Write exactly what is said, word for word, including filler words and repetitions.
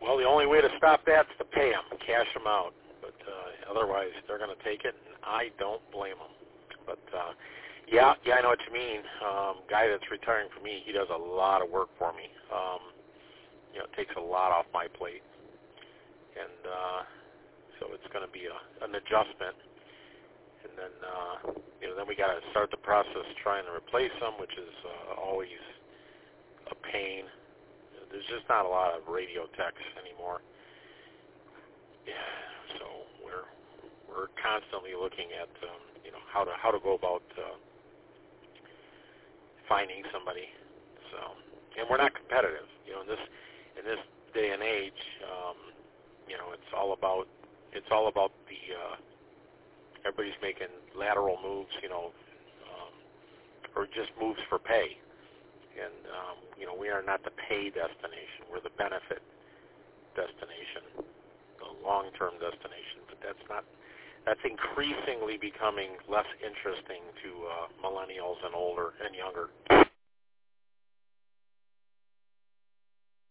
Well, the only way to stop that is to pay them, cash them out. But uh, otherwise, they're going to take it, and I don't blame them. But uh, yeah, yeah, I know what you mean. Um, guy that's retiring from me, he does a lot of work for me. Um, you know, it takes a lot off my plate, and uh, so it's going to be a, an adjustment. And then, uh, you know, then we got to start the process trying to replace them, which is uh, always a pain. There's just not a lot of radio techs anymore. Yeah, so we're we're constantly looking at um, you know how to how to go about uh, finding somebody. So, and we're not competitive. You know, in this in this day and age, um, you know, it's all about it's all about the uh, everybody's making lateral moves. You know, um, or just moves for pay. And, um, you know, we are not the pay destination. We're the benefit destination, the long-term destination. But that's not, that's increasingly becoming less interesting to uh, millennials and older and younger